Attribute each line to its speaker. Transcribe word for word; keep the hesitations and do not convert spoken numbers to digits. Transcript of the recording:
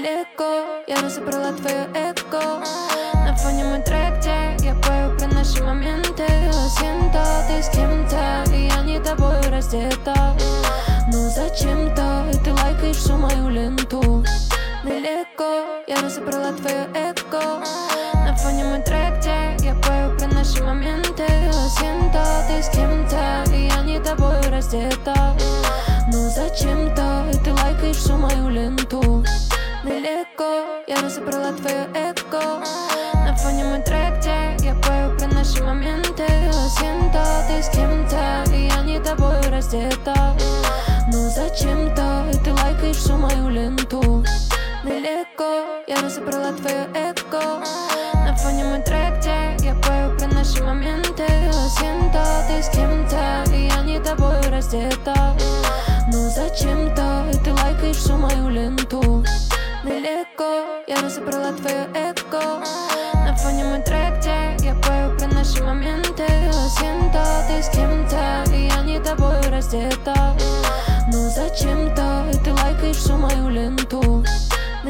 Speaker 1: далеко. Я разобрала твое эго. На фоне мой трек, где я пою про наши моменты. Siento, ты с кем-то, и я не тобой раздета. Но зачем-то и ты лайкаешь всю мою ленту. Далеко, я разобрала твое эго. На фоне мой трек, где я пою про наши моменты. Siento, ты с кем-то, и я не тобой раздета. Но зачем-то и ты лайкаешь всю мою ленту. Далеко, я разобрала твое эго. На фоне мой трек, где я пою про наши моменты. Siento, ты с кем-то, и я не тобой раздета. Но зачем-то и ты лайкаешь всю мою ленту. Далеко, я разобрала твое эго. На фоне мой трек, где я пою про наши моменты. Siento, ты с кем-то, и я не тобой раздета. Но зачем-то и ты лайкаешь всю мою ленту. Далеко, я разобрала твое эго. На фоне мой трек, где я пою про наши моменты. Siento, ты с кем-то, и я не тобой раздета.